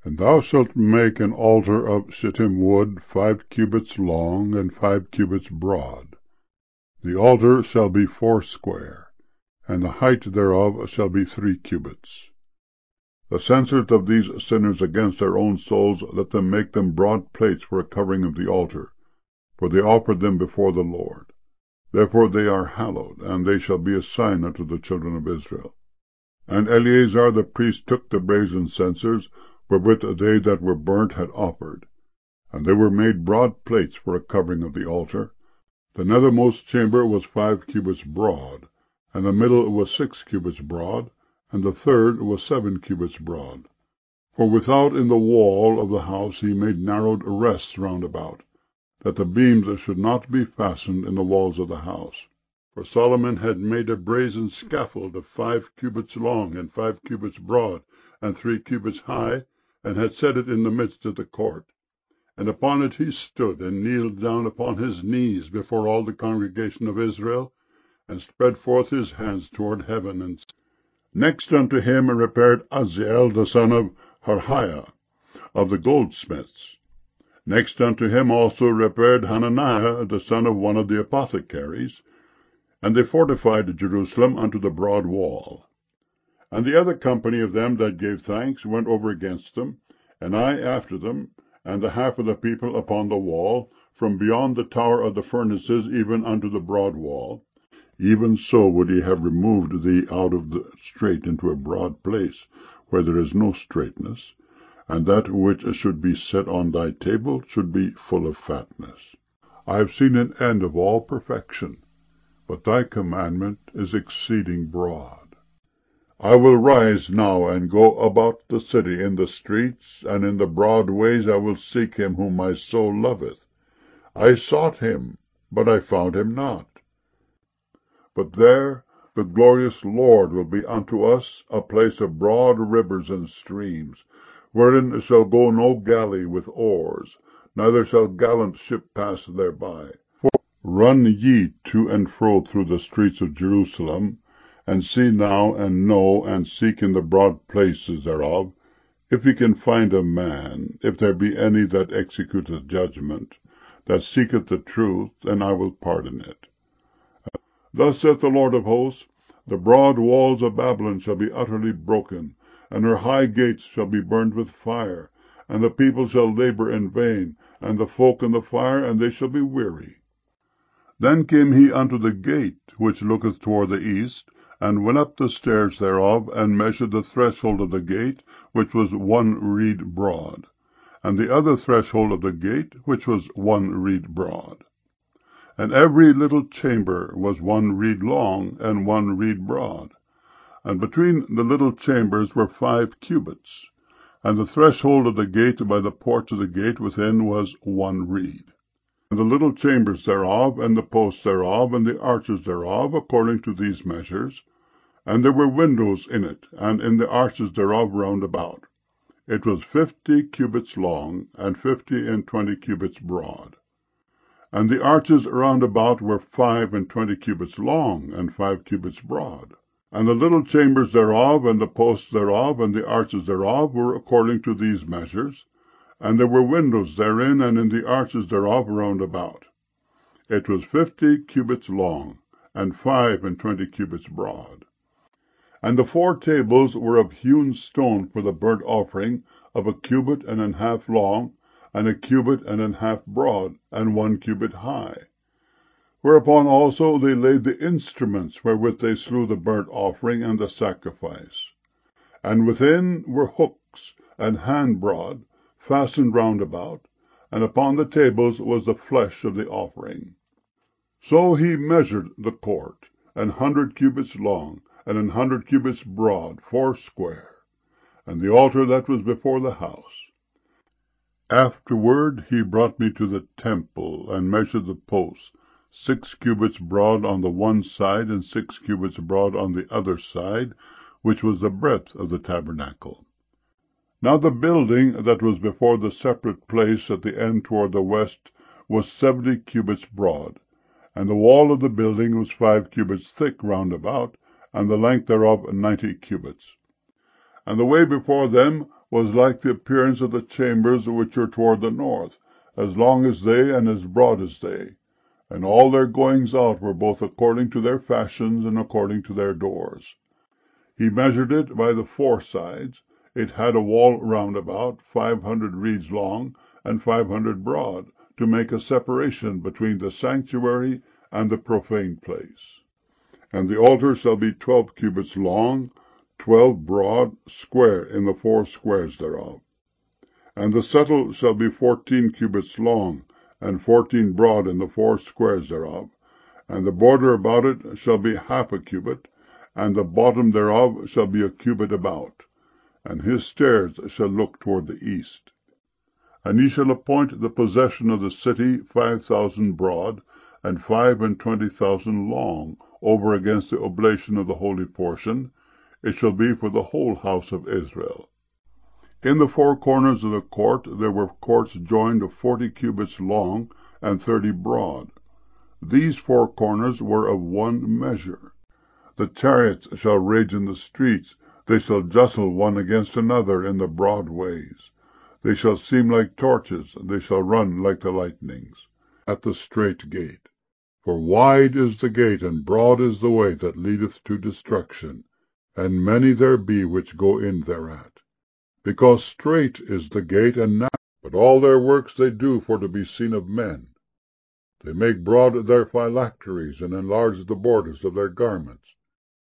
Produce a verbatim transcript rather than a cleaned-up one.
And thou shalt make an altar of shittim wood, five cubits long, and five cubits broad. The altar shall be foursquare, and the height thereof shall be three cubits. The censers of these sinners against their own souls, let them make them broad plates for a covering of the altar, for they offered them before the Lord. Therefore they are hallowed, and they shall be a sign unto the children of Israel. And Eleazar the priest took the brazen censers, wherewith they that were burnt had offered, and they were made broad plates for a covering of the altar. The nethermost chamber was five cubits broad, and the middle was six cubits broad, and the third was seven cubits broad. For without in the wall of the house he made narrowed rests round about, that the beams should not be fastened in the walls of the house. For Solomon had made a brazen scaffold of five cubits long, and five cubits broad, and three cubits high, and had set it in the midst of the court. And upon it he stood, and kneeled down upon his knees before all the congregation of Israel, and spread forth his hands toward heaven. And next unto him repaired Uzziel the son of Harhaiah of the goldsmiths. Next unto him also repaired Hananiah the son of one of the apothecaries, and they fortified Jerusalem unto the broad wall. And the other company of them that gave thanks went over against them, and I after them, and the half of the people upon the wall, from beyond the tower of the furnaces even unto the broad wall. Even so would he have removed thee out of the strait into a broad place, where there is no straightness, and that which should be set on thy table should be full of fatness. I have seen an end of all perfection, but thy commandment is exceeding broad. I will rise now and go about the city in the streets, and in the broad ways I will seek him whom my soul loveth. I sought him, but I found him not. But there the glorious Lord will be unto us a place of broad rivers and streams, wherein shall go no galley with oars, neither shall gallant ship pass thereby. For run ye to and fro through the streets of Jerusalem, and see now, and know, and seek in the broad places thereof, if ye can find a man, if there be any that executeth judgment, that seeketh the truth, and I will pardon it. Thus saith the Lord of hosts, the broad walls of Babylon shall be utterly broken, and her high gates shall be burned with fire, and the people shall labor in vain, and the folk in the fire, and they shall be weary. Then came he unto the gate which looketh toward the east, and went up the stairs thereof, and measured the threshold of the gate, which was one reed broad, and the other threshold of the gate, which was one reed broad. And every little chamber was one reed long, and one reed broad. And between the little chambers were five cubits. And the threshold of the gate by the porch of the gate within was one reed. And the little chambers thereof, and the posts thereof, and the arches thereof, according to these measures. And there were windows in it, and in the arches thereof round about. It was fifty cubits long, and fifty and twenty cubits broad. And the arches round about were five and twenty cubits long, and five cubits broad. And the little chambers thereof, and the posts thereof, and the arches thereof, were according to these measures. And there were windows therein, and in the arches thereof round about. It was fifty cubits long, and five and twenty cubits broad. And the four tables were of hewn stone for the burnt offering, of a cubit and an half long, and a cubit and an half broad, and one cubit high. Whereupon also they laid the instruments wherewith they slew the burnt offering and the sacrifice. And within were hooks and hand broad, fastened round about, and upon the tables was the flesh of the offering. So he measured the court, an hundred cubits long, and an hundred cubits broad, foursquare, and the altar that was before the house. Afterward he brought me to the temple, and measured the posts, six cubits broad on the one side, and six cubits broad on the other side, which was the breadth of the tabernacle. Now the building that was before the separate place at the end toward the west was seventy cubits broad, and the wall of the building was five cubits thick round about, and the length thereof ninety cubits. And the way before them was like the appearance of the chambers which are toward the north, as long as they, and as broad as they. And all their goings out were both according to their fashions, and according to their doors. He measured it by the four sides. It had a wall round about, five hundred reeds long, and five hundred broad, to make a separation between the sanctuary and the profane place. And the altar shall be twelve cubits long, twelve broad, square in the four squares thereof. And the settle shall be fourteen cubits long, and fourteen broad in the four squares thereof. And the border about it shall be half a cubit, and the bottom thereof shall be a cubit about. And his stairs shall look toward the east. And he shall appoint the possession of the city five thousand broad, and five and twenty thousand long, over against the oblation of the holy portion. It shall be for the whole house of Israel. In the four corners of the court there were courts joined of forty cubits long, and thirty broad. These four corners were of one measure. The chariots shall rage in the streets, they shall justle one against another in the broad ways. They shall seem like torches, they shall run like the lightnings, at the strait gate. For wide is the gate, and broad is the way that leadeth to destruction, and many there be which go in thereat. Because strait is the gate, and narrow, but all their works they do for to be seen of men. They make broad their phylacteries, and enlarge the borders of their garments.